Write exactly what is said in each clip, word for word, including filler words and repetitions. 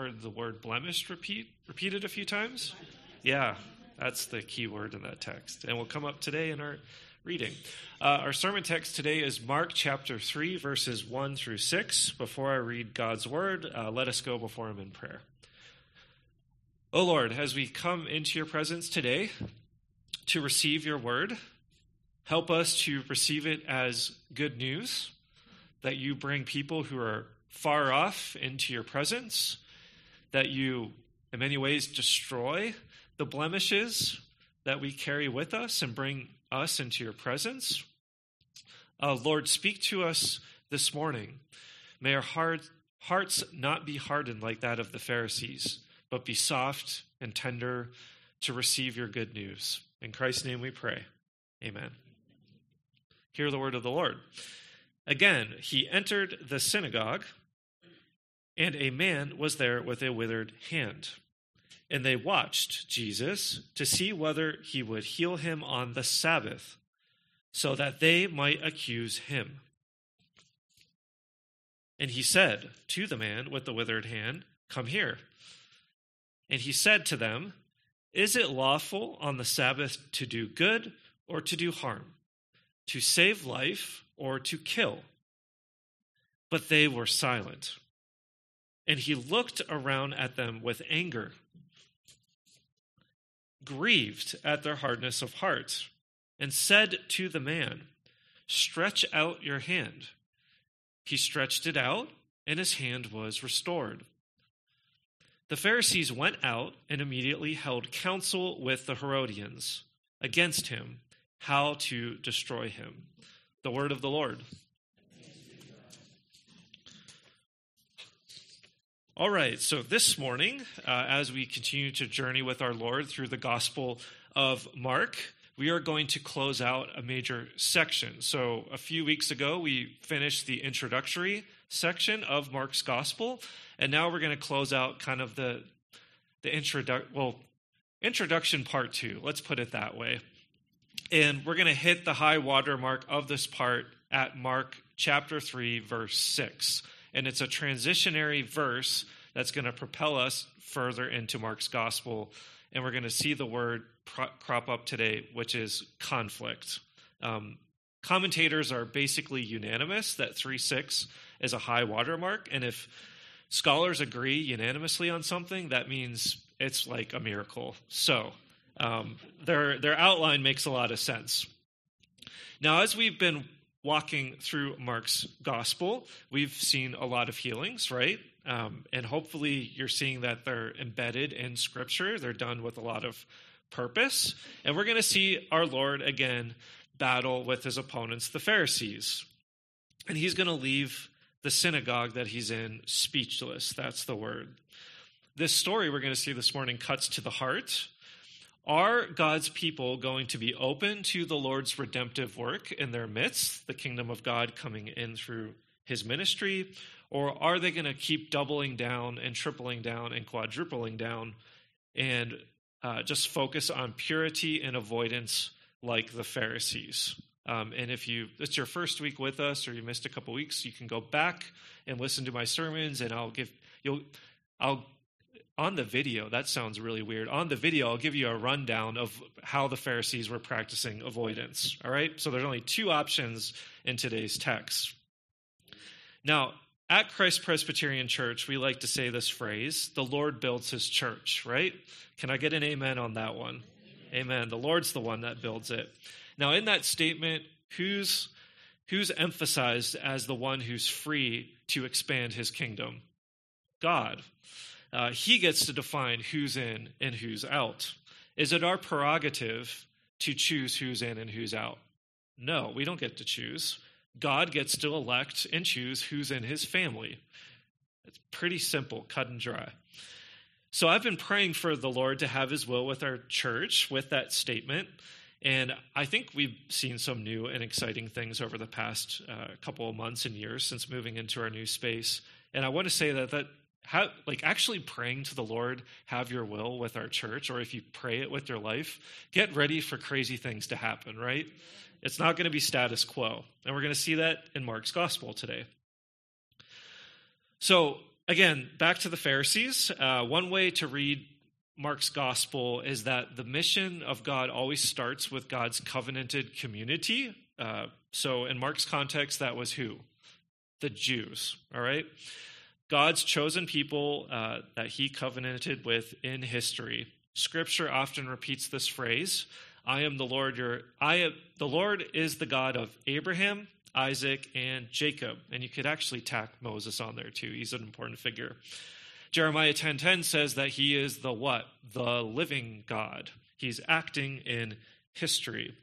heard the word blemished repeat repeated a few times? Yeah, that's the key word in that text. And will come up today in our reading. Uh, our sermon text today is Mark chapter three, verses one through six. Before I read God's word, uh, let us go before him in prayer. O Lord, as we come into your presence today to receive your word, help us to receive it as good news, that you bring people who are far off into your presence, that you, in many ways, destroy the blemishes that we carry with us and bring us into your presence. Uh, Lord, speak to us this morning. May our heart, hearts not be hardened like that of the Pharisees, but be soft and tender to receive your good news. In Christ's name we pray. Amen. Hear the word of the Lord. Again, he entered the synagogue, and a man was there with a withered hand. And they watched Jesus to see whether he would heal him on the Sabbath, so that they might accuse him. And he said to the man with the withered hand, "Come here." And he said to them, "Is it lawful on the Sabbath to do good or to do harm, to save life or to kill?" But they were silent. And he looked around at them with anger, grieved at their hardness of heart, and said to the man, "Stretch out your hand." He stretched it out, and his hand was restored. The Pharisees went out and immediately held counsel with the Herodians against him, how to destroy him. The word of the Lord. All right, so this morning, uh, as we continue to journey with our Lord through the Gospel of Mark, we are going to close out a major section. So a few weeks ago, we finished the introductory section of Mark's Gospel, and now we're going to close out kind of the the introdu- well, introduction part two, let's put it that way. And we're going to hit the high water mark of this part at Mark chapter three, verse six. And it's a transitionary verse that's going to propel us further into Mark's gospel. And we're going to see the word pro- crop up today, which is conflict. Um, commentators are basically unanimous that three six is a high water mark. And if scholars agree unanimously on something, that means it's like a miracle. So um, their, their outline makes a lot of sense. Now, as we've been walking through Mark's gospel, we've seen a lot of healings, right? Um, and hopefully you're seeing that they're embedded in Scripture. They're done with a lot of purpose. And we're going to see our Lord again battle with his opponents, the Pharisees. And he's going to leave the synagogue that he's in speechless. That's the word. This story we're going to see this morning cuts to the heart. Are God's people going to be open to the Lord's redemptive work in their midst, the kingdom of God coming in through his ministry, or are they going to keep doubling down and tripling down and quadrupling down and uh, just focus on purity and avoidance like the Pharisees? Um, and if you it's your first week with us, or you missed a couple weeks, you can go back and listen to my sermons, and I'll give you'll I'll. On the video, that sounds really weird. On the video, I'll give you a rundown of how the Pharisees were practicing avoidance, all right? So there's only two options in today's text. Now, at Christ Presbyterian Church, we like to say this phrase, the Lord builds his church, right? Can I get an amen on that one? Amen. Amen. The Lord's the one that builds it. Now, in that statement, who's, who's emphasized as the one who's free to expand his kingdom? God. Uh, he gets to define who's in and who's out. Is it our prerogative to choose who's in and who's out? No, we don't get to choose. God gets to elect and choose who's in his family. It's pretty simple, cut and dry. So I've been praying for the Lord to have his will with our church with that statement. And I think we've seen some new and exciting things over the past uh, couple of months and years since moving into our new space. And I want to say that that How, like actually praying to the Lord, have your will with our church, or if you pray it with your life, get ready for crazy things to happen, right? It's not going to be status quo. And we're going to see that in Mark's gospel today. So again, back to the Pharisees. Uh, one way to read Mark's gospel is that the mission of God always starts with God's covenanted community. Uh, so in Mark's context, that was who? The Jews, all right? God's chosen people uh, that he covenanted with in history. Scripture often repeats this phrase, I am the Lord, your, I am, the Lord is the God of Abraham, Isaac, and Jacob. And you could actually tack Moses on there too. He's an important figure. Jeremiah ten ten says that he is the what? The living God. He's acting in history.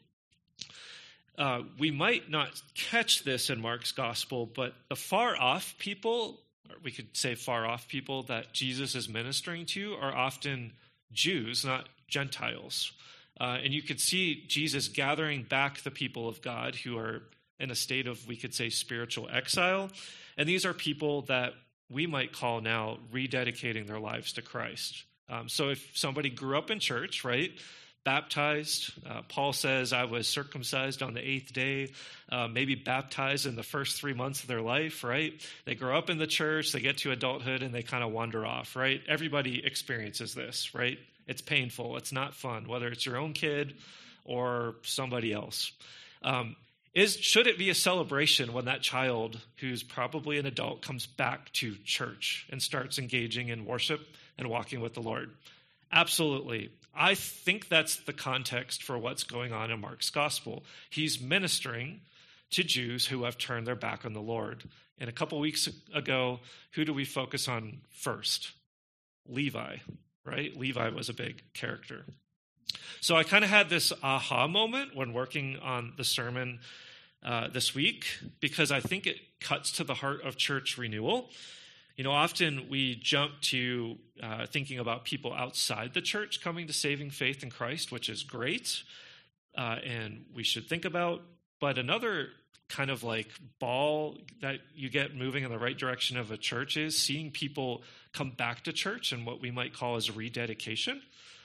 Uh, we might not catch this in Mark's gospel, but the far-off people, or we could say far-off people that Jesus is ministering to are often Jews, not Gentiles. Uh, and you could see Jesus gathering back the people of God who are in a state of, we could say, spiritual exile. And these are people that we might call now rededicating their lives to Christ. Um, so if somebody grew up in church, right, baptized, uh, Paul says, I was circumcised on the eighth day, uh, maybe baptized in the first three months of their life, right? They grow up in the church, they get to adulthood, and they kind of wander off, right? Everybody experiences this, right? It's painful. It's not fun, whether it's your own kid or somebody else. Um, Is should it be a celebration when that child, who's probably an adult, comes back to church and starts engaging in worship and walking with the Lord? Absolutely. I think that's the context for what's going on in Mark's gospel. He's ministering to Jews who have turned their back on the Lord. And a couple weeks ago, who do we focus on first? Levi, right? Levi was a big character. So I kind of had this aha moment when working on the sermon uh, this week, because I think it cuts to the heart of church renewal. You know, often we jump to uh, thinking about people outside the church coming to saving faith in Christ, which is great, uh, and we should think about. But another kind of like ball that you get moving in the right direction of a church is seeing people come back to church and what we might call as rededication.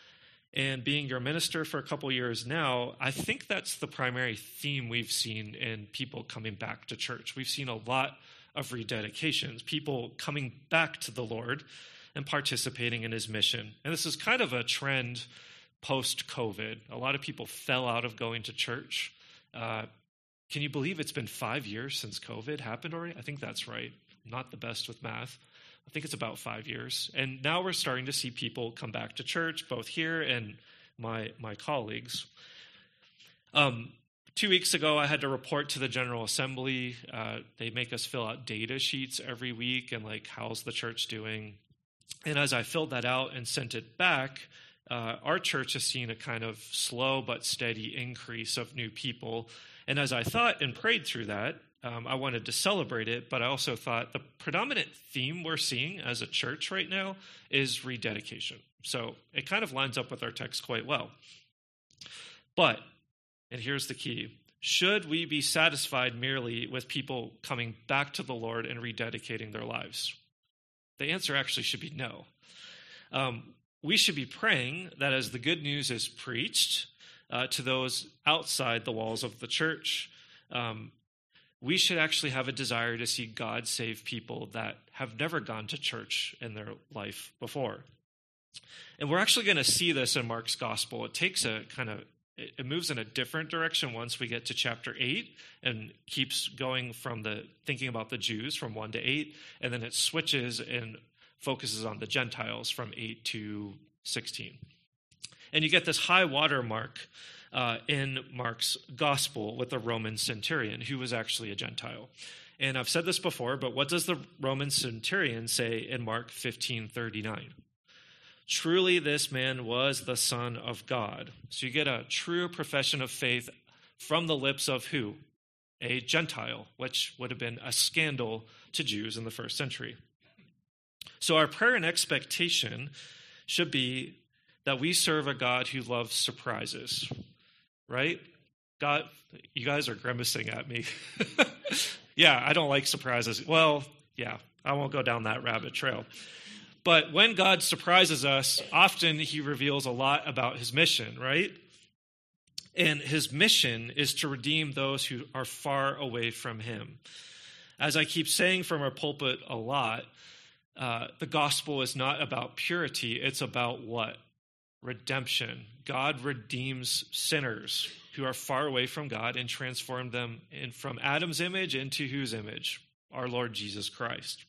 And being your minister for a couple years now, I think that's the primary theme we've seen in people coming back to church. We've seen a lot of rededications, people coming back to the Lord and participating in his mission. And this is kind of a trend post-COVID. A lot of people fell out of going to church. Uh, can you believe it's been five years since COVID happened already? I think that's right. I'm not the best with math. I think it's about five years. And now we're starting to see people come back to church, both here and my my colleagues. Um, two weeks ago, I had to report to the General Assembly. Uh, they make us fill out data sheets every week and like, how's the church doing? And as I filled that out and sent it back, uh, our church has seen a kind of slow but steady increase of new people. And as I thought and prayed through that, Um, I wanted to celebrate it, but I also thought the predominant theme we're seeing as a church right now is rededication. So it kind of lines up with our text quite well. But, and here's the key, should we be satisfied merely with people coming back to the Lord and rededicating their lives? The answer actually should be no. Um, we should be praying that as the good news is preached uh, to those outside the walls of the church, um, we should actually have a desire to see God save people that have never gone to church in their life before. And we're actually going to see this in Mark's gospel. It takes a kind of, it moves in a different direction once we get to chapter eight and keeps going from the thinking about the Jews from one to eight, and then it switches and focuses on the Gentiles from eight to sixteen. And you get this high water mark Uh, in Mark's gospel with the Roman centurion, who was actually a Gentile. And I've said this before, but what does the Roman centurion say in Mark fifteen thirty-nine? Truly this man was the Son of God. So you get a true profession of faith from the lips of who? A Gentile, which would have been a scandal to Jews in the first century. So our prayer and expectation should be that we serve a God who loves surprises. Right? God, you guys are grimacing at me. Yeah, I don't like surprises. Well, yeah, I won't go down that rabbit trail. But when God surprises us, often he reveals a lot about his mission, right? And his mission is to redeem those who are far away from him. As I keep saying from our pulpit a lot, uh, the gospel is not about purity. It's about what? Redemption. God redeems sinners who are far away from God and transformed them in, from Adam's image into whose image? Our Lord Jesus Christ.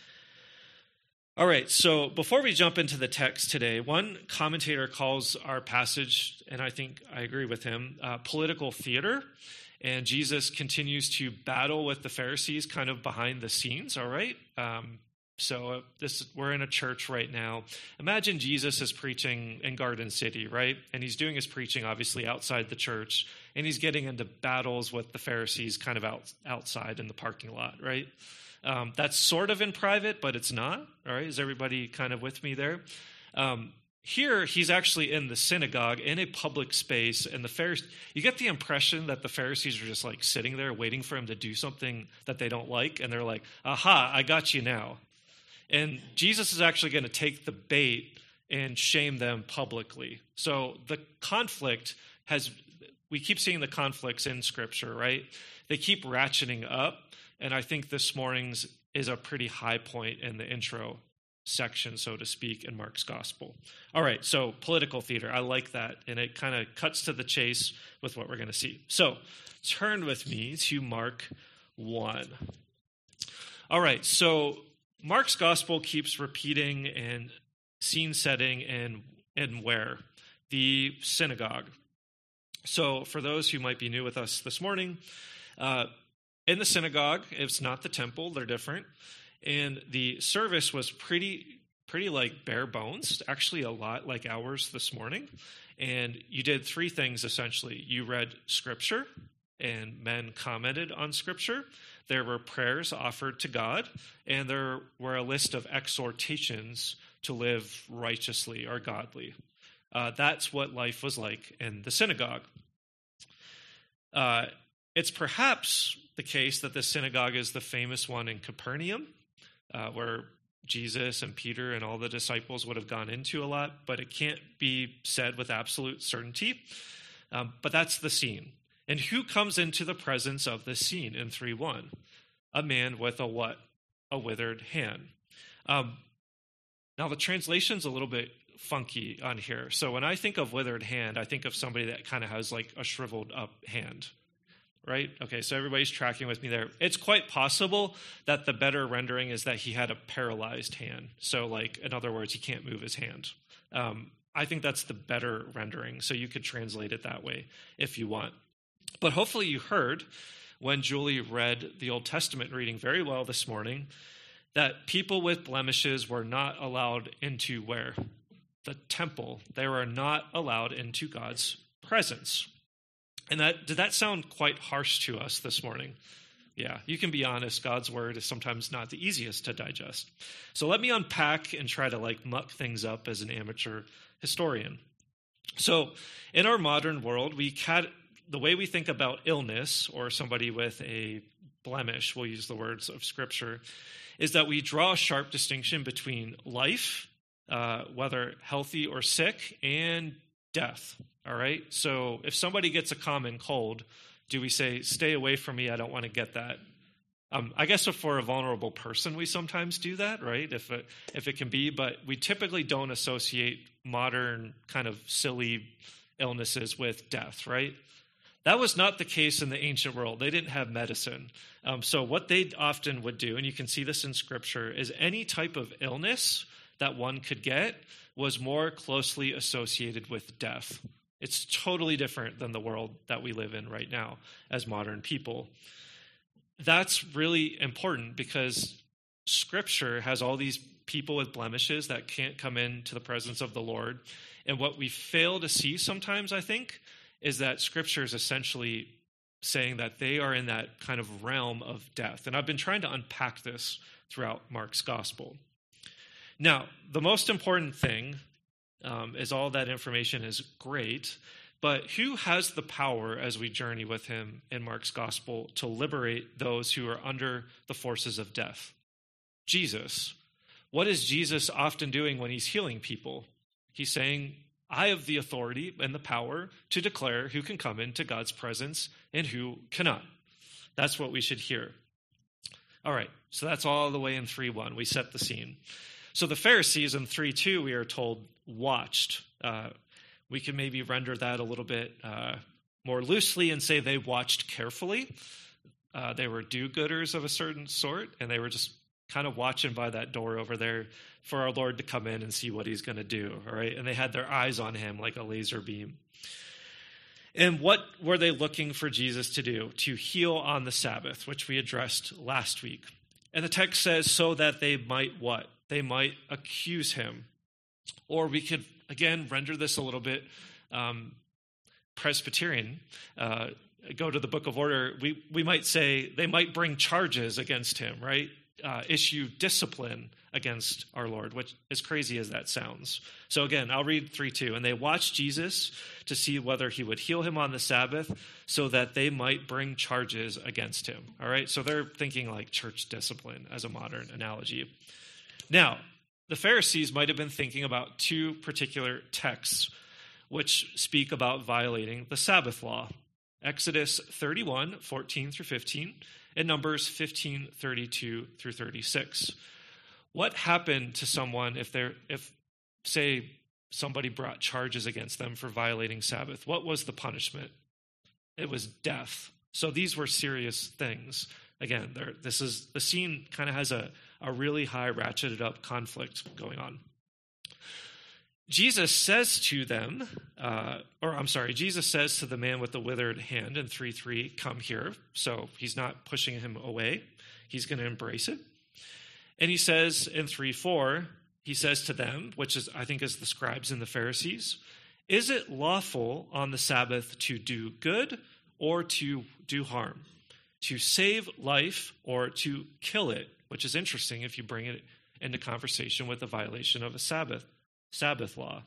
All right, so before we jump into the text today, one commentator calls our passage, and I think I agree with him, uh, political theater. And Jesus continues to battle with the Pharisees kind of behind the scenes, all right? Um, so uh, this we're in a church right now. Imagine Jesus is preaching in Garden City, right? And he's doing his preaching, obviously, outside the church. And he's getting into battles with the Pharisees kind of out, outside in the parking lot, right? Um, that's sort of in private, but it's not, all right? Is everybody kind of with me there? Um, here, he's actually in the synagogue, in a public space, and the Pharisees, you get the impression that the Pharisees are just like sitting there waiting for him to do something that they don't like, and they're like, aha, I got you now. And Jesus is actually going to take the bait and shame them publicly. So the conflict has, we keep seeing the conflicts in Scripture, right? They keep ratcheting up. And I think this morning's is a pretty high point in the intro section, so to speak, in Mark's gospel. All right, so political theater. I like that. And it kind of cuts to the chase with what we're going to see. So turn with me to Mark one. All right, so Mark's gospel keeps repeating and scene setting and, and where? The synagogue. So for those who might be new with us this morning, uh, in the synagogue, it's not the temple, they're different. And the service was pretty, pretty like bare bones, actually a lot like ours this morning. And you did three things, essentially. You read Scripture, and men commented on Scripture. There were prayers offered to God, and there were a list of exhortations to live righteously or godly. Uh, that's what life was like in the synagogue. Uh, it's perhaps the case that the synagogue is the famous one in Capernaum, uh, where Jesus and Peter and all the disciples would have gone into a lot, but it can't be said with absolute certainty. Um, but that's the scene. And who comes into the presence of this scene in three one? A man with a what? A withered hand. Um, now, the translation's a little bit funky on here. So when I think of withered hand, I think of somebody that kind of has like a shriveled up hand. Right? Okay, so everybody's tracking with me there. It's quite possible that the better rendering is that he had a paralyzed hand. So, like, in other words, he can't move his hand. Um, I think that's the better rendering, so you could translate it that way if you want. But hopefully you heard when Julie read the Old Testament reading very well this morning that people with blemishes were not allowed into where? The temple. They were not allowed into God's presence. And that did that sound quite harsh to us this morning? Yeah, you can be honest. God's word is sometimes not the easiest to digest. So let me unpack and try to like muck things up as an amateur historian. So in our modern world, we cat- the way we think about illness or somebody with a blemish, we'll use the words of Scripture, is that we draw a sharp distinction between life, uh, whether healthy or sick, and death. All right, so if somebody gets a common cold, do we say, stay away from me, I don't want to get that? Um, I guess if we're a vulnerable person, we sometimes do that, right? If it, if it can be, but we typically don't associate modern kind of silly illnesses with death, right? That was not the case in the ancient world. They didn't have medicine. Um, so what they often would do, and you can see this in Scripture, is any type of illness that one could get was more closely associated with death. It's totally different than the world that we live in right now as modern people. That's really important because Scripture has all these people with blemishes that can't come into the presence of the Lord. And what we fail to see sometimes, I think, is that Scripture is essentially saying that they are in that kind of realm of death. And I've been trying to unpack this throughout Mark's gospel. Now, the most important thing um, is all that information is great, but who has the power as we journey with him in Mark's gospel to liberate those who are under the forces of death? Jesus. What is Jesus often doing when he's healing people? He's saying, I have the authority and the power to declare who can come into God's presence and who cannot. That's what we should hear. All right, so that's all the way in three one. We set the scene. So the Pharisees in three two, we are told, watched. Uh, we can maybe render that a little bit uh, more loosely and say they watched carefully. Uh, they were do-gooders of a certain sort, and they were just kind of watching by that door over there for our Lord to come in and see what he's going to do, all right? And they had their eyes on him like a laser beam. And what were they looking for Jesus to do? To heal on the Sabbath, which we addressed last week. And the text says, so that they might what? They might accuse him. Or we could, again, render this a little bit um, Presbyterian. Uh, go to the Book of Order. We, we might say they might bring charges against him, right? Uh, issue discipline against our Lord, which, as crazy as that sounds. So again, I'll read three two. And they watched Jesus to see whether he would heal him on the Sabbath so that they might bring charges against him. All right, so they're thinking like church discipline as a modern analogy. Now, the Pharisees might have been thinking about two particular texts which speak about violating the Sabbath law. Exodus thirty-one, fourteen through fifteen, and Numbers fifteen, thirty-two through thirty-six. What happened to someone if they're, if, say, somebody brought charges against them for violating Sabbath? What was the punishment? It was death. So these were serious things. Again, there, this is the scene kind of has a, a really high ratcheted up conflict going on. Jesus says to them, uh, or I'm sorry, Jesus says to the man with the withered hand in three three, come here. So he's not pushing him away. He's going to embrace it. And he says in three four, he says to them, which is, I think, is the scribes and the Pharisees, is it lawful on the Sabbath to do good or to do harm? To save life or to kill it? Which is interesting if you bring it into conversation with the violation of a Sabbath, Sabbath law.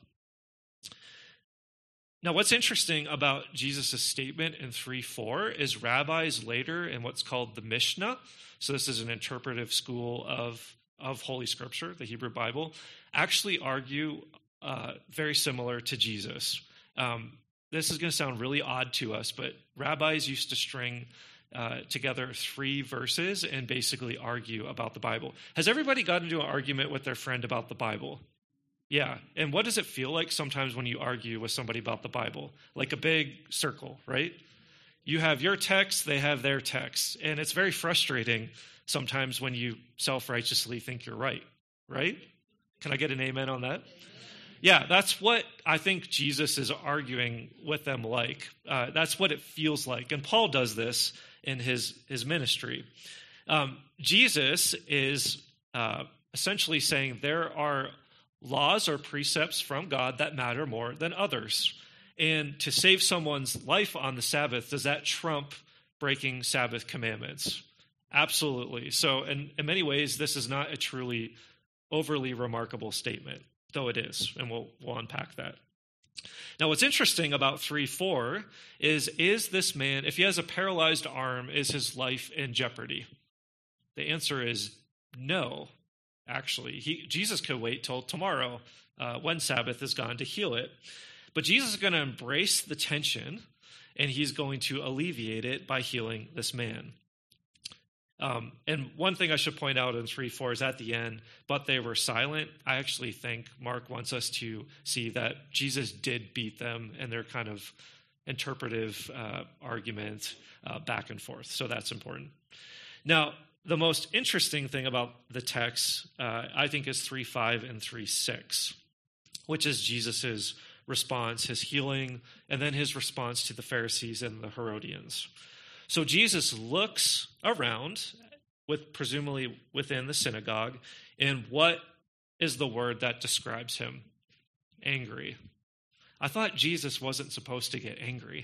Now, what's interesting about Jesus' statement in three four is rabbis later in what's called the Mishnah, so this is an interpretive school of, of Holy Scripture, the Hebrew Bible, actually argue uh, very similar to Jesus. Um, this is going to sound really odd to us, but rabbis used to string uh, together three verses and basically argue about the Bible. Has everybody gotten into an argument with their friend about the Bible? Yeah, and what does it feel like sometimes when you argue with somebody about the Bible? Like a big circle, right? You have your text, they have their text, and it's very frustrating sometimes when you self-righteously think you're right, right? Can I get an amen on that? Yeah, that's what I think Jesus is arguing with them like. Uh, that's what it feels like, and Paul does this in his, his ministry. Um, Jesus is uh, essentially saying there are laws or precepts from God that matter more than others. And to save someone's life on the Sabbath, does that trump breaking Sabbath commandments? Absolutely. So in, in many ways, this is not a truly overly remarkable statement, though it is, and we'll, we'll unpack that. Now, what's interesting about three four is, is this man, if he has a paralyzed arm, is his life in jeopardy? The answer is no. Actually, he, Jesus could wait till tomorrow uh, when Sabbath is gone to heal it. But Jesus is going to embrace the tension, and he's going to alleviate it by healing this man. Um, and one thing I should point out in three four is at the end, but they were silent. I actually think Mark wants us to see that Jesus did beat them in their kind of interpretive uh, argument uh, back and forth. So that's important. Now, the most interesting thing about the text, uh, I think, is three five and three six, which is Jesus' response, his healing, and then his response to the Pharisees and the Herodians. So Jesus looks around, with presumably within the synagogue, and what is the word that describes him? Angry. I thought Jesus wasn't supposed to get angry.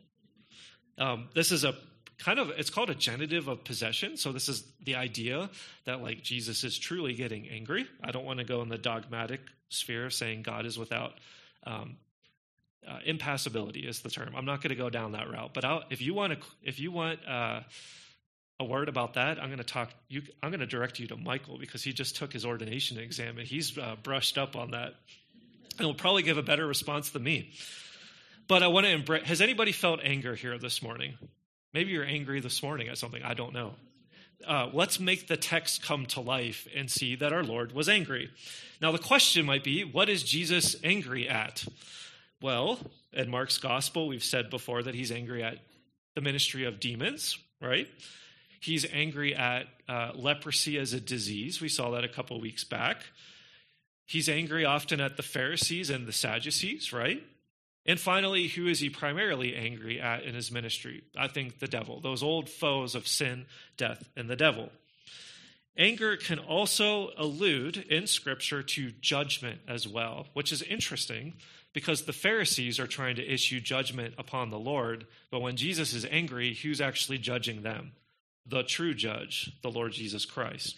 Um, this is a kind of, it's called a genitive of possession. So this is the idea that like Jesus is truly getting angry. I don't want to go in the dogmatic sphere saying God is without um, uh, impassibility is the term. I'm not going to go down that route. But I'll, if you want to, if you want uh, a word about that, I'm going to talk. You, I'm going to direct you to Michael because he just took his ordination exam and he's uh, brushed up on that, and will probably give a better response than me. But I want to embrace. Has anybody felt anger here this morning? Maybe you're angry this morning at something. I don't know. uh, let's make the text come to life and see that our Lord was angry. Now, the question might be, what is Jesus angry at? Well, in Mark's gospel, we've said before that he's angry at the ministry of demons, right? He's angry at uh, leprosy as a disease. We saw that a couple weeks back. He's angry often at the Pharisees and the Sadducees, right? And finally, who is he primarily angry at in his ministry? I think the devil, those old foes of sin, death, and the devil. Anger can also allude in Scripture to judgment as well, which is interesting because the Pharisees are trying to issue judgment upon the Lord, but when Jesus is angry, who's actually judging them? The true judge, the Lord Jesus Christ.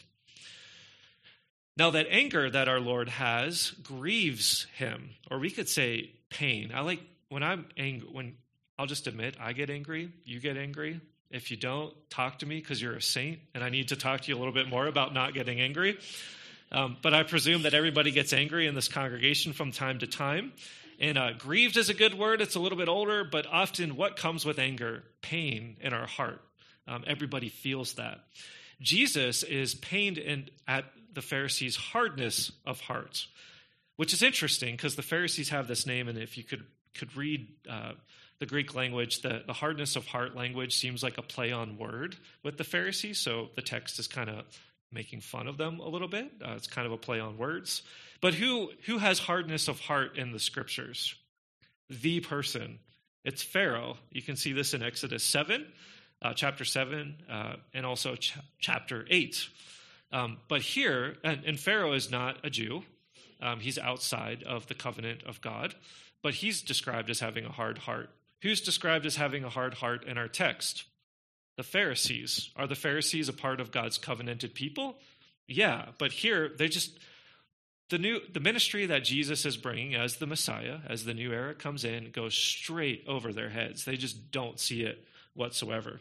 Now, that anger that our Lord has grieves him, or we could say pain. I like when I'm angry, when I'll just admit I get angry, you get angry. If you don't, talk to me because you're a saint, and I need to talk to you a little bit more about not getting angry. Um, but I presume that everybody gets angry in this congregation from time to time. And uh, grieved is a good word. It's a little bit older, but often what comes with anger? Pain in our heart. Um, everybody feels that. Jesus is pained in, at the Pharisees' hardness of heart, which is interesting because the Pharisees have this name, and if you could could read uh, the Greek language, the, the hardness of heart language seems like a play on word with the Pharisees, so the text is kind of making fun of them a little bit. Uh, it's kind of a play on words. But who who has hardness of heart in the Scriptures? The person. It's Pharaoh. You can see this in Exodus seven, uh, chapter seven, uh, and also ch- chapter eight. Um, but here, and, and Pharaoh is not a Jew. Um, he's outside of the covenant of God, but he's described as having a hard heart. Who's described as having a hard heart in our text? The Pharisees. Are the Pharisees a part of God's covenanted people? Yeah, but here they just the new the ministry that Jesus is bringing as the Messiah, as the new era comes in, goes straight over their heads. They just don't see it whatsoever.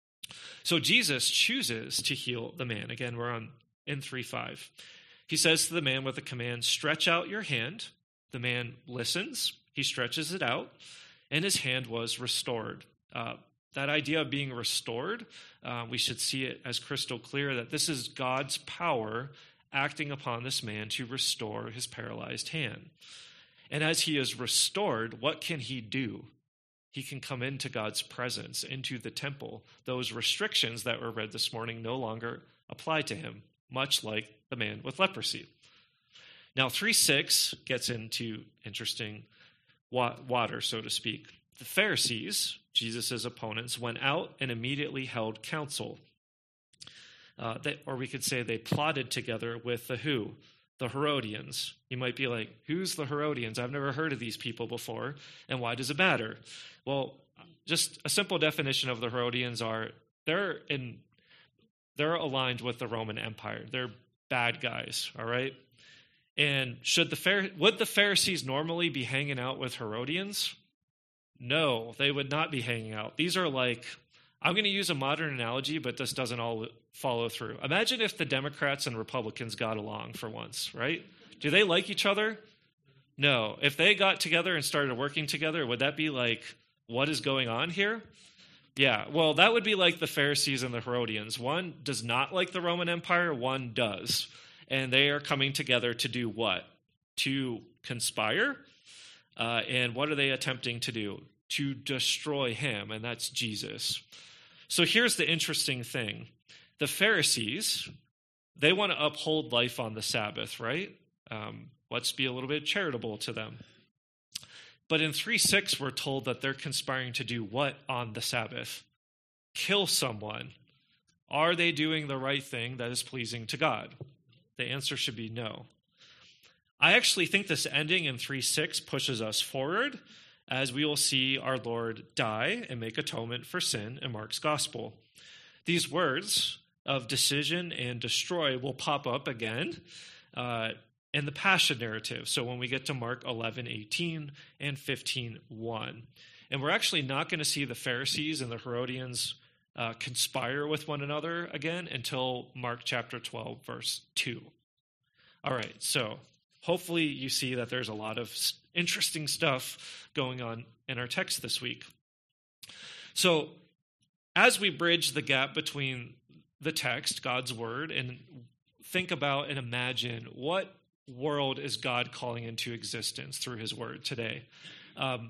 So Jesus chooses to heal the man. Again, we're on in three five. He says to the man with a command, "Stretch out your hand." The man listens. He stretches it out, and his hand was restored. Uh, that idea of being restored, uh, we should see it as crystal clear that this is God's power acting upon this man to restore his paralyzed hand. And as he is restored, what can he do? He can come into God's presence, into the temple. Those restrictions that were read this morning no longer apply to him, much like the man with leprosy. Now, three six gets into interesting water, so to speak. The Pharisees, Jesus' opponents, went out and immediately held council. Uh, they, or we could say they plotted together with the who? The Herodians. You might be like, who's the Herodians? I've never heard of these people before, and why does it matter? Well, just a simple definition of the Herodians are they're in they're aligned with the Roman Empire. They're bad guys, all right? And should the would the Pharisees normally be hanging out with Herodians? No, they would not be hanging out. These are like, I'm going to use a modern analogy, but this doesn't all follow through. Imagine if the Democrats and Republicans got along for once, right? Do they like each other? No. If they got together and started working together, would that be like, what is going on here? Yeah, well, that would be like the Pharisees and the Herodians. One does not like the Roman Empire, one does. And they are coming together to do what? To conspire. Uh, and what are they attempting to do? To destroy him, and that's Jesus. So here's the interesting thing. The Pharisees, they want to uphold life on the Sabbath, right? Um, let's be a little bit charitable to them. But in three six, we're told that they're conspiring to do what on the Sabbath? Kill someone. Are they doing the right thing that is pleasing to God? The answer should be no. I actually think this ending in three six pushes us forward, as we will see our Lord die and make atonement for sin in Mark's gospel. These words of decision and destroy will pop up again uh, in the Passion narrative. So when we get to Mark eleven eighteen and fifteen one. And we're actually not going to see the Pharisees and the Herodians uh, conspire with one another again until Mark chapter twelve, verse two. All right, so hopefully you see that there's a lot of interesting stuff going on in our text this week. So as we bridge the gap between the text, God's word, and think about and imagine what world is God calling into existence through his word today. Um,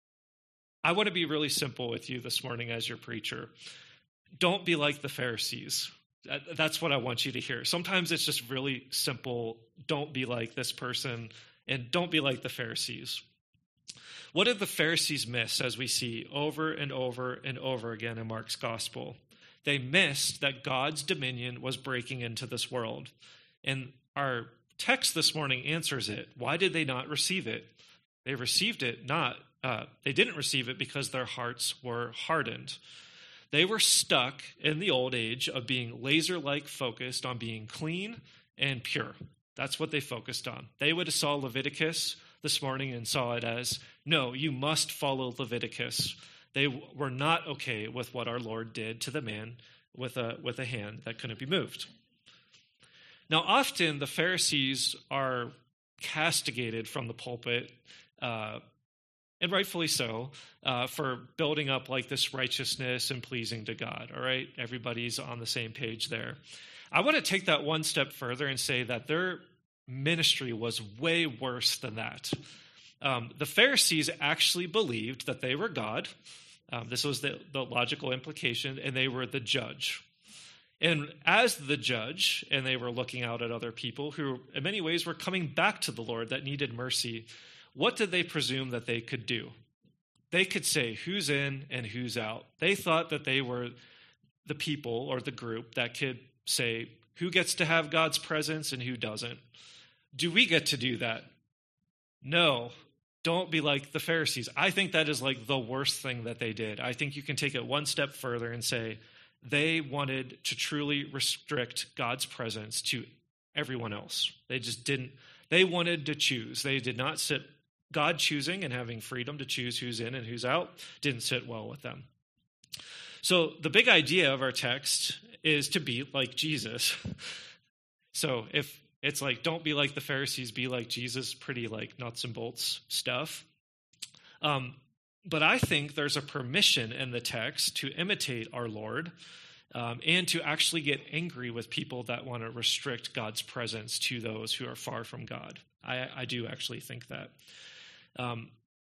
I want to be really simple with you this morning as your preacher. Don't be like the Pharisees. That's what I want you to hear. Sometimes it's just really simple. Don't be like this person, and don't be like the Pharisees. What did the Pharisees miss, as we see over and over and over again in Mark's gospel? They missed that God's dominion was breaking into this world. And our text this morning answers it. Why did they not receive it? They received it not, uh, they didn't receive it because their hearts were hardened. They were stuck in the old age of being laser-like focused on being clean and pure. That's what they focused on. They would have saw Leviticus this morning and saw it as, no, you must follow Leviticus. They were not okay with what our Lord did to the man with a, with a hand that couldn't be moved. Now, often the Pharisees are castigated from the pulpit, uh, and rightfully so, uh, for building up like this righteousness and pleasing to God, all right? Everybody's on the same page there. I want to take that one step further and say that their ministry was way worse than that. Um, the Pharisees actually believed that they were God. Um, this was the, the logical implication, and they were the judge. And as the judge, and they were looking out at other people who in many ways were coming back to the Lord that needed mercy, what did they presume that they could do? They could say who's in and who's out. They thought that they were the people or the group that could say who gets to have God's presence and who doesn't. Do we get to do that? No. Don't be like the Pharisees. I think that is like the worst thing that they did. I think you can take it one step further and say they wanted to truly restrict God's presence to everyone else. They just didn't. They wanted to choose. They did not sit. God choosing and having freedom to choose who's in and who's out didn't sit well with them. So the big idea of our text is to be like Jesus. So if it's like, don't be like the Pharisees, be like Jesus, pretty like nuts and bolts stuff. Um, but I think there's a permission in the text to imitate our Lord um, and to actually get angry with people that want to restrict God's presence to those who are far from God. I, I do actually think that. Um,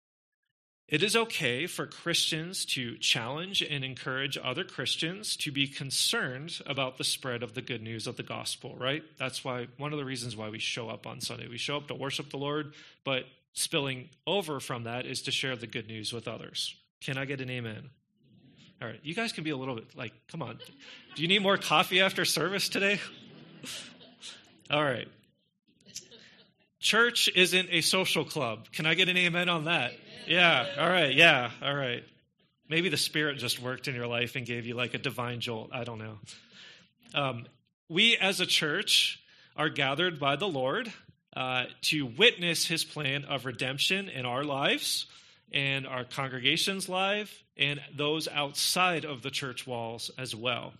It is okay for Christians to challenge and encourage other Christians to be concerned about the spread of the good news of the gospel, right? That's why one of the reasons why we show up on Sunday. We show up to worship the Lord, but spilling over from that is to share the good news with others. Can I get an amen? All right, you guys can be a little bit like, come on. Do you need more coffee after service today? All right. Church isn't a social club. Can I get an amen on that? Yeah, all right, yeah, all right. Maybe the Spirit just worked in your life and gave you like a divine jolt. I don't know. Um, we as a church are gathered by the Lord uh, to witness his plan of redemption in our lives and our congregation's life and those outside of the church walls as well.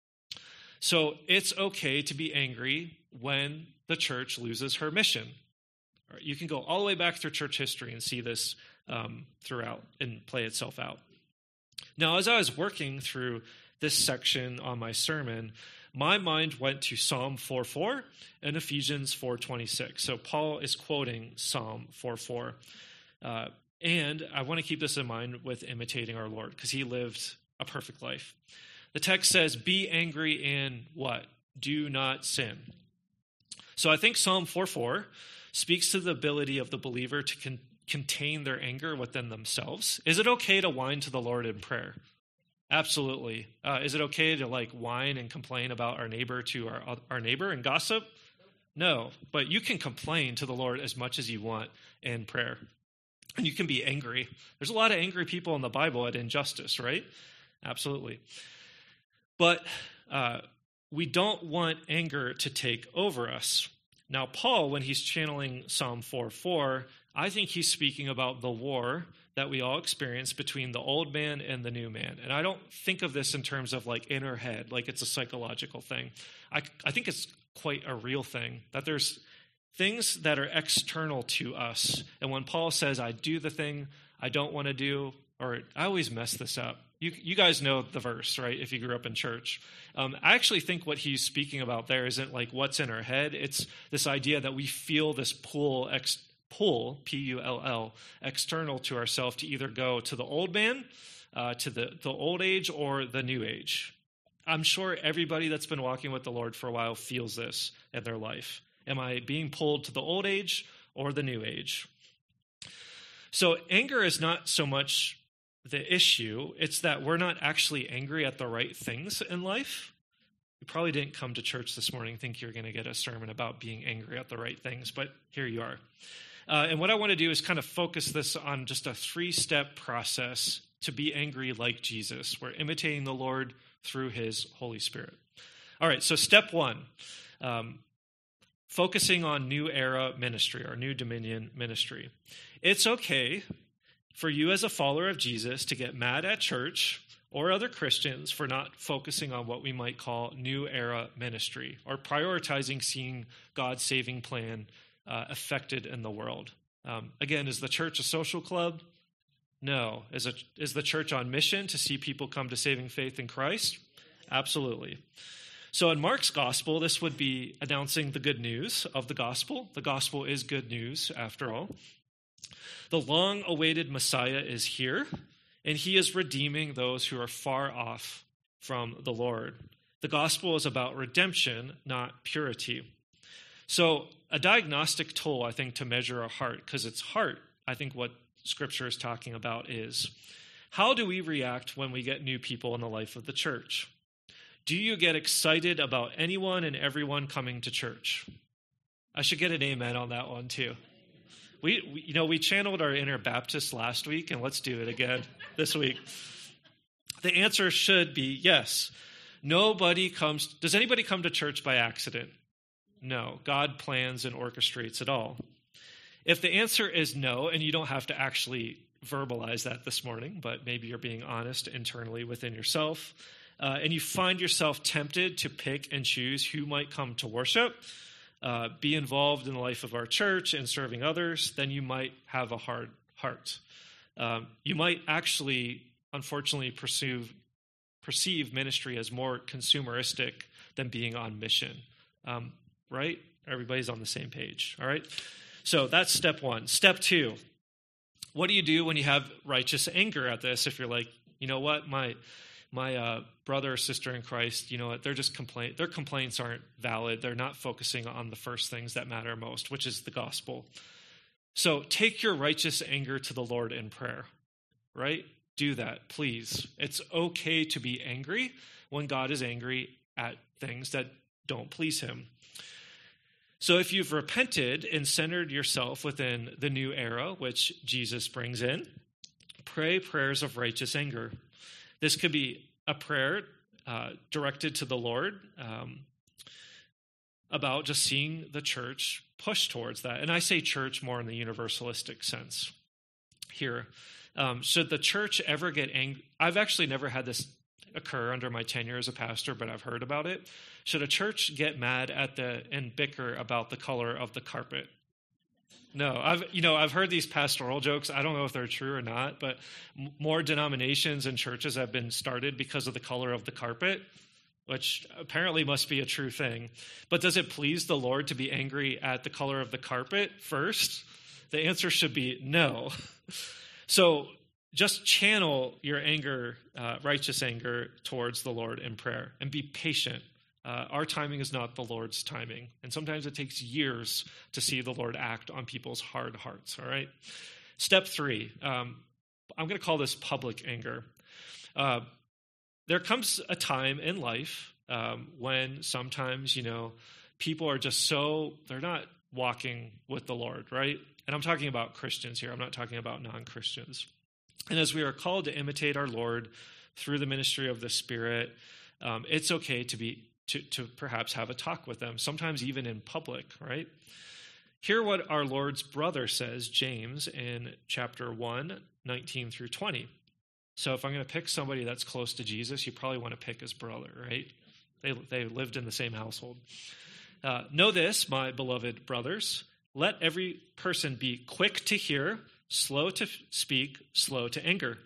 So it's okay to be angry when the church loses her mission. You can go all the way back through church history and see this um, throughout and play itself out. Now, as I was working through this section on my sermon, my mind went to Psalm four four and Ephesians four twenty-six. So Paul is quoting Psalm four four. Uh, and I want to keep this in mind with imitating our Lord because he lived a perfect life. The text says, be angry and what? Do not sin. So I think Psalm four four speaks to the ability of the believer to con- contain their anger within themselves. Is it okay to whine to the Lord in prayer? Absolutely. Uh, is it okay to like whine and complain about our neighbor to our, our neighbor and gossip? No, but you can complain to the Lord as much as you want in prayer. And you can be angry. There's a lot of angry people in the Bible at injustice, right? Absolutely. But uh, we don't want anger to take over us. Now, Paul, when he's channeling Psalm four four, I think he's speaking about the war that we all experience between the old man and the new man. And I don't think of this in terms of like in our head, like it's a psychological thing. I, I think it's quite a real thing, that there's things that are external to us. And when Paul says, I do the thing I don't want to do, or I always mess this up. You, you guys know the verse, right, if you grew up in church. Um, I actually think what he's speaking about there isn't like what's in our head. It's this idea that we feel this pull, ex, pull, P U L L, external to ourselves to either go to the old man, uh, to the, the old age, or the new age. I'm sure everybody that's been walking with the Lord for a while feels this in their life. Am I being pulled to the old age or the new age? So anger is not so much the issue, it's that we're not actually angry at the right things in life. You probably didn't come to church this morning think you're going to get a sermon about being angry at the right things, but here you are. Uh, and what I want to do is kind of focus this on just a three-step process to be angry like Jesus. We're imitating the Lord through his Holy Spirit. All right, so step one, um, focusing on New Era ministry or New Dominion ministry. It's okay for you as a follower of Jesus to get mad at church or other Christians for not focusing on what we might call New Era ministry or prioritizing seeing God's saving plan uh, effected in the world. Um, again, is the church a social club? No. Is, it, is the church on mission to see people come to saving faith in Christ? Absolutely. So in Mark's gospel, this would be announcing the good news of the gospel. The gospel is good news, after all. The long-awaited Messiah is here, and he is redeeming those who are far off from the Lord. The gospel is about redemption, not purity. So a diagnostic tool, I think, to measure a heart, because it's heart, I think what Scripture is talking about is, how do we react when we get new people in the life of the church? Do you get excited about anyone and everyone coming to church? I should get an amen on that one, too. We, we, you know, we channeled our inner Baptist last week, and let's do it again this week. The answer should be yes. Nobody comes. Does anybody come to church by accident? No. God plans and orchestrates it all. If the answer is no, and you don't have to actually verbalize that this morning, but maybe you're being honest internally within yourself, uh, and you find yourself tempted to pick and choose who might come to worship, Uh, be involved in the life of our church and serving others, then you might have a hard heart. Um, you might actually, unfortunately, pursue, perceive ministry as more consumeristic than being on mission, um, right? Everybody's on the same page, all right? So that's step one. Step two, what do you do when you have righteous anger at this? If you're like, you know what, my... My uh, brother or sister in Christ, you know what, they're just complain. Their complaints aren't valid. They're not focusing on the first things that matter most, which is the gospel. So take your righteous anger to the Lord in prayer, right? Do that, please. It's okay to be angry when God is angry at things that don't please him. So if you've repented and centered yourself within the new era, which Jesus brings in, pray prayers of righteous anger. This could be a prayer uh, directed to the Lord um, about just seeing the church push towards that. And I say church more in the universalistic sense here. Um, should the church ever get angry? I've actually never had this occur under my tenure as a pastor, but I've heard about it. Should a church get mad at the and bicker about the color of the carpet? No, I've you know I've heard these pastoral jokes. I don't know if they're true or not, but m- more denominations and churches have been started because of the color of the carpet, which apparently must be a true thing. But does it please the Lord to be angry at the color of the carpet first? The answer should be no. So just channel your anger, uh, righteous anger, towards the Lord in prayer and be patient. Uh, our timing is not the Lord's timing. And sometimes it takes years to see the Lord act on people's hard hearts, all right? Step three, um, I'm going to call this public anger. Uh, there comes a time in life um, when sometimes, you know, people are just so, they're not walking with the Lord, right? And I'm talking about Christians here. I'm not talking about non-Christians. And as we are called to imitate our Lord through the ministry of the Spirit, um, it's okay to be To, to perhaps have a talk with them, sometimes even in public, right? Hear what our Lord's brother says, James, in chapter one, nineteen through twenty. So if I'm going to pick somebody that's close to Jesus, you probably want to pick his brother, right? They, they lived in the same household. Uh, know this, my beloved brothers, let every person be quick to hear, slow to speak, slow to anger.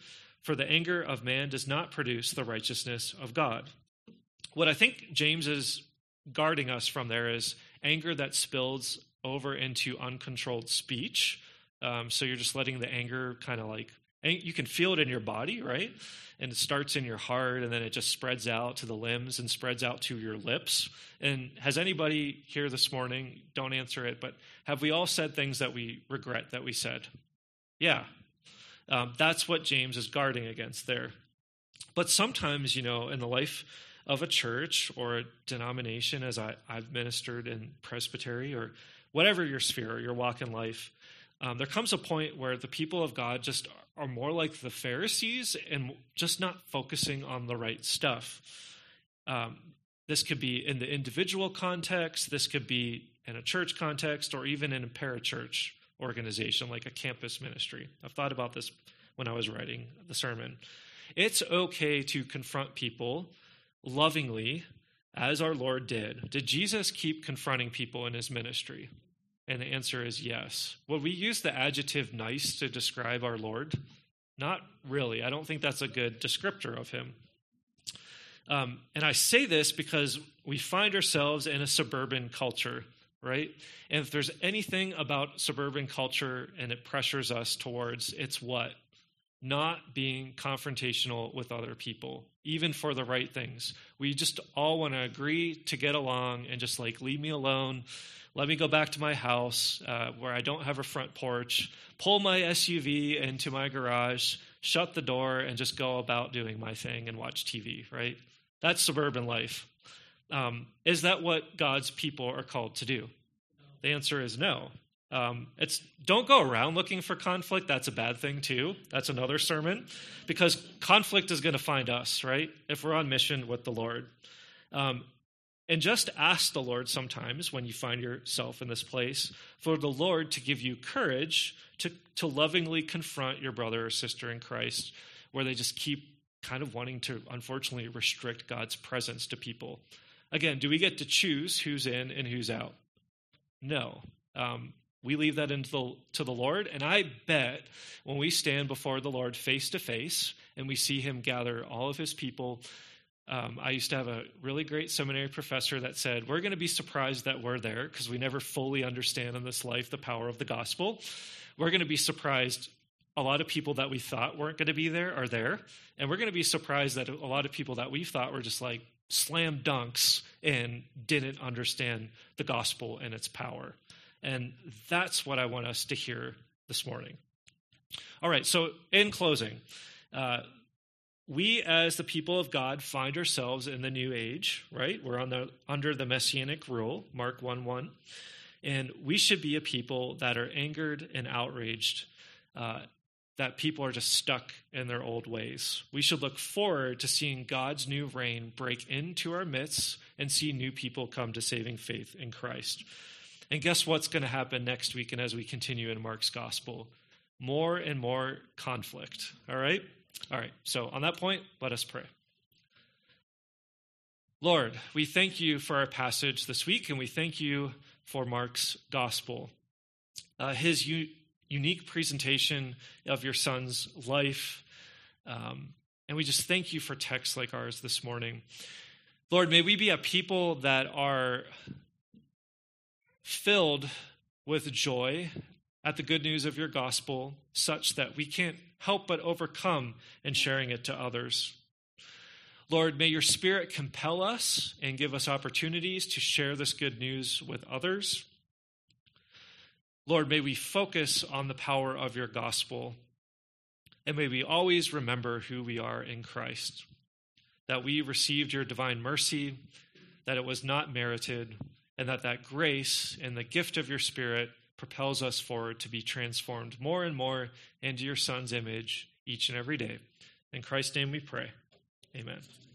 For the anger of man does not produce the righteousness of God. What I think James is guarding us from there is anger that spills over into uncontrolled speech. Um, so you're just letting the anger kind of like, you can feel it in your body, right? And it starts in your heart, and then it just spreads out to the limbs and spreads out to your lips. And has anybody here this morning, don't answer it, but have we all said things that we regret that we said? Yeah. Um, that's what James is guarding against there. But sometimes, you know, in the life of a church or a denomination, as I, I've ministered in presbytery or whatever your sphere or your walk in life, um, there comes a point where the people of God just are more like the Pharisees and just not focusing on the right stuff. Um, this could be in the individual context. This could be in a church context or even in a parachurch organization like a campus ministry. I've thought about this when I was writing the sermon. It's okay to confront people lovingly as our Lord did. Did Jesus keep confronting people in his ministry? And the answer is yes. Would we use the adjective nice to describe our Lord? Not really. I don't think that's a good descriptor of him. Um, and I say this because we find ourselves in a suburban culture, right? And if there's anything about suburban culture and it pressures us towards, it's what? Not being confrontational with other people, even for the right things. We just all want to agree to get along and just like, leave me alone. Let me go back to my house uh, where I don't have a front porch, pull my S U V into my garage, shut the door, and just go about doing my thing and watch T V, right? That's suburban life. Um, is that what God's people are called to do? No. The answer is no. Um, it's don't go around looking for conflict. That's a bad thing too. That's another sermon, because conflict is going to find us, right? If we're on mission with the Lord. Um, and just ask the Lord sometimes when you find yourself in this place for the Lord to give you courage to, to lovingly confront your brother or sister in Christ where they just keep kind of wanting to, unfortunately, restrict God's presence to people. Again, do we get to choose who's in and who's out? No. Um, We leave that into the, to the Lord, and I bet when we stand before the Lord face to face and we see him gather all of his people, um, I used to have a really great seminary professor that said, we're going to be surprised that we're there because we never fully understand in this life the power of the gospel. We're going to be surprised a lot of people that we thought weren't going to be there are there, and we're going to be surprised that a lot of people that we thought were just like slam dunks and didn't understand the gospel and its power. And that's what I want us to hear this morning. All right, so in closing, uh, we as the people of God find ourselves in the new age, right? We're on the under the messianic rule, Mark one one, and we should be a people that are angered and outraged, uh, that people are just stuck in their old ways. We should look forward to seeing God's new reign break into our midst and see new people come to saving faith in Christ. And guess what's going to happen next week and as we continue in Mark's gospel? More and more conflict, all right? All right, so on that point, let us pray. Lord, we thank you for our passage this week, and we thank you for Mark's gospel. Uh, his u- unique presentation of your son's life, um, and we just thank you for texts like ours this morning. Lord, may we be a people that are filled with joy at the good news of your gospel, such that we can't help but overcome in sharing it to others. Lord, may your Spirit compel us and give us opportunities to share this good news with others. Lord, may we focus on the power of your gospel, and may we always remember who we are in Christ, that we received your divine mercy, that it was not merited, and that that grace and the gift of your Spirit propels us forward to be transformed more and more into your Son's image each and every day. In Christ's name we pray. Amen.